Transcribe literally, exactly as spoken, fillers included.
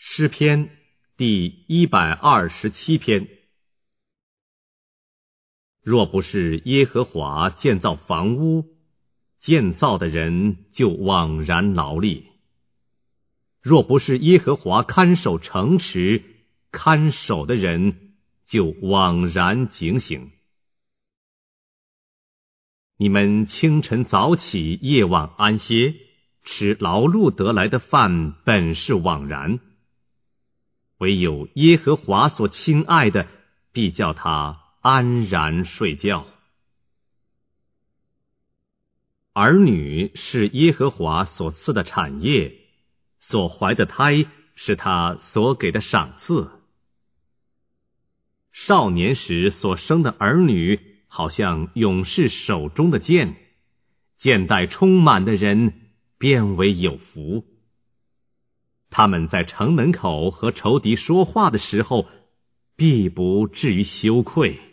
诗篇第一百二十七篇。若不是耶和华建造房屋，建造的人就枉然劳力；若不是耶和华看守城池，看守的人就枉然警醒。你们清晨早起，夜晚安歇，吃劳碌得来的饭，本是枉然。唯有耶和华所亲爱的，必叫他安然睡觉。儿女是耶和华所赐的产业，所怀的胎是他所给的赏赐。少年时所生的儿女，好像勇士手中的剑，剑带充满的人，便为有福。他们在城门口和仇敌说话的时候，必不至于羞愧。